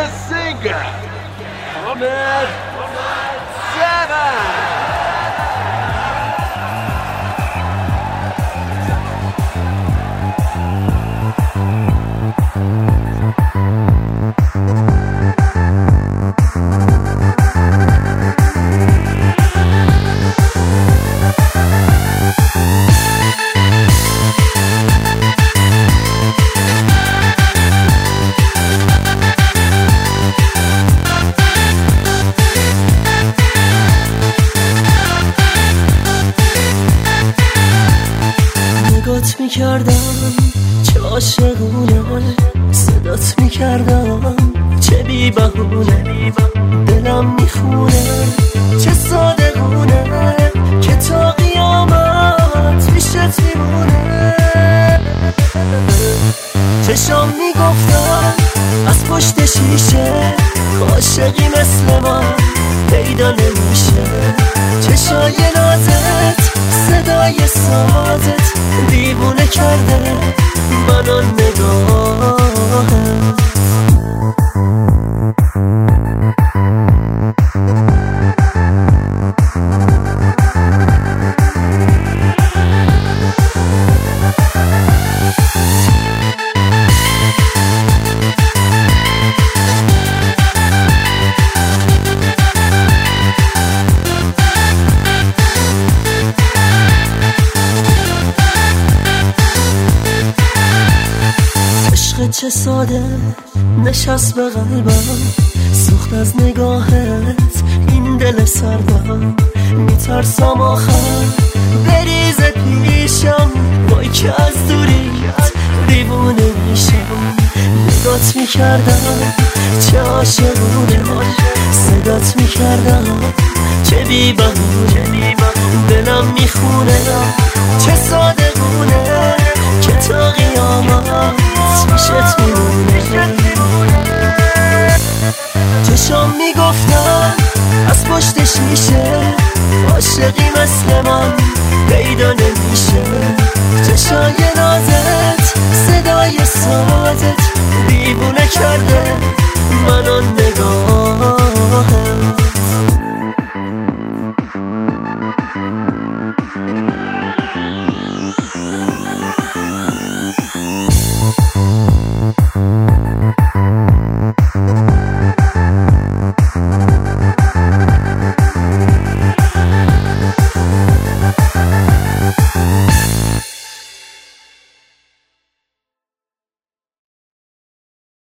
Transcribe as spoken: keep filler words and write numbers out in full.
the singer, Ahmed Seven. نگات میکردم چه عاشقونه، صدات میکردم چه بی بهونه، دلم میخونه چه صادقونه که تا قیامت پیشت میمونه. چشام میگفتم از پشت شیشه عاشقی مثل من پیدا نمیشه. چشای نازت صدای سازت دیوونه کرده منو نگاهت. چه ساده نشست به قلبم، سوخت از نگاهت این دل سردم. میترسم آخر بریزه پیشم، وای که از دوریت دیوونه میشم. نگات میکردم چه عاشقونه، صدات میکردم چه بی بهونه، دلم میخونه چه صادقونه که تا قیامت پیشت میمونه. چشام میگفتم از پشت شیشه عاشقی مثل من پیدا نمیشه. چشای